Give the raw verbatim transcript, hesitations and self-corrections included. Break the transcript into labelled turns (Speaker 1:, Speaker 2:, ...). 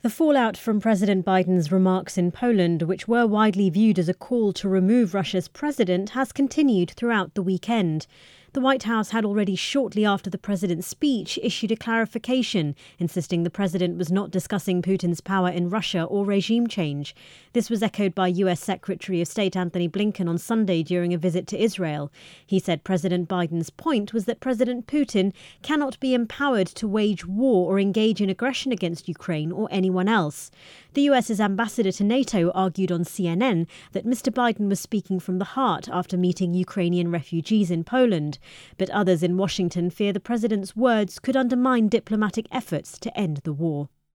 Speaker 1: The fallout from President Biden's remarks in Poland, which were widely viewed as a call to remove Russia's president, has continued throughout the weekend. The White House had already shortly after the president's speech issued a clarification, insisting the president was not discussing Putin's power in Russia or regime change. This was echoed by U S Secretary of State Antony Blinken on Sunday during a visit to Israel. He said President Biden's point was that President Putin cannot be empowered to wage war or engage in aggression against Ukraine or anyone else. The US's ambassador to NATO argued on C N N that Mister Biden was speaking from the heart after meeting Ukrainian refugees in Poland. But others in Washington fear the president's words could undermine diplomatic efforts to end the war.